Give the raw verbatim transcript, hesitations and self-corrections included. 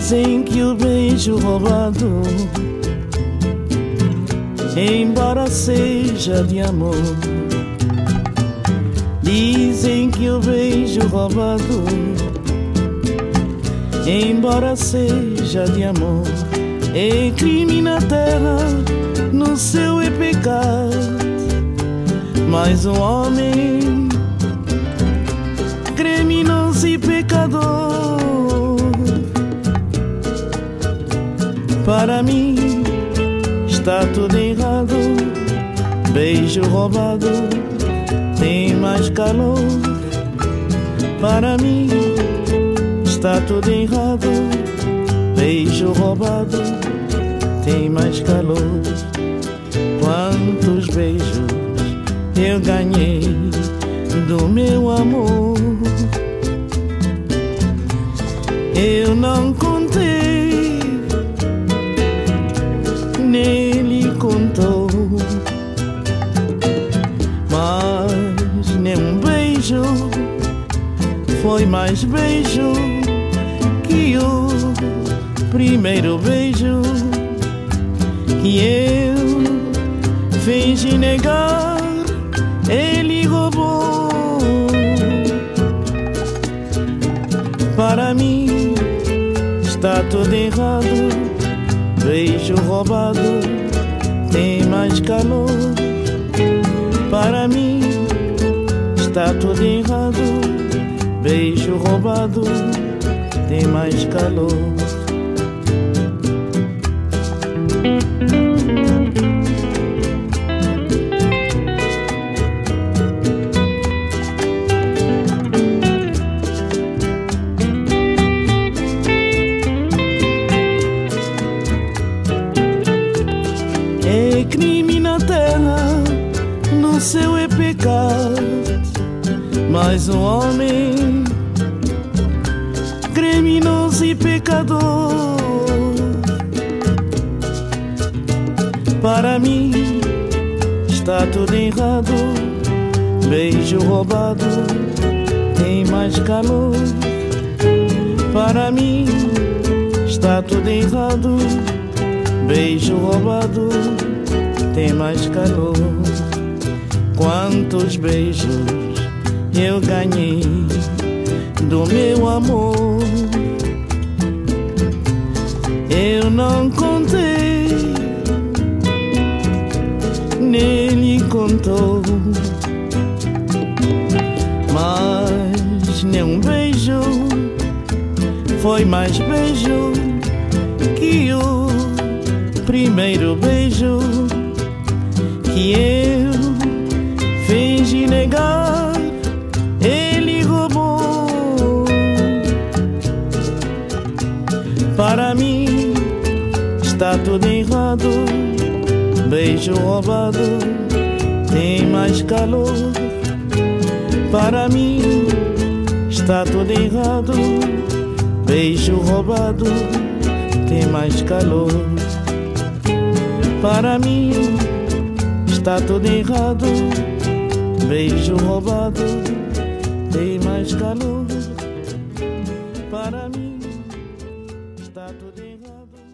Dizem que o beijo roubado, embora seja de amor, dizem que o beijo roubado, embora seja de amor, é crime na terra, no céu é pecado. Mas o homem criminoso e pecador, para mim está tudo errado. Beijo roubado tem mais calor. Para mim está tudo errado. Beijo roubado tem mais calor. Quantos beijos eu ganhei do meu amor, eu não contei, nem lhe contou, mas nenhum beijo foi mais beijo que o primeiro beijo que eu fingi negar. Ele roubou. Para mim está tudo errado. Beijo roubado tem mais calor. Para mim está tudo errado. Beijo roubado tem mais calor. É crime na terra, no céu é pecado. Mas o homem criminoso e pecador, para mim está tudo errado. Beijo roubado tem mais calor. Para mim está tudo errado. Beijo roubado tem mais calor. Quantos beijos eu ganhei do meu amor, eu não contei, nem lhe contou, mas nenhum beijo foi mais beijo que o primeiro beijo que eu fingi negar. Ele roubou. Para mim está tudo errado. Beijo roubado tem mais calor. Para mim está tudo errado. Beijo roubado tem mais calor. Para mim está tudo errado. Beijo roubado tem mais calor. Para mim está tudo errado.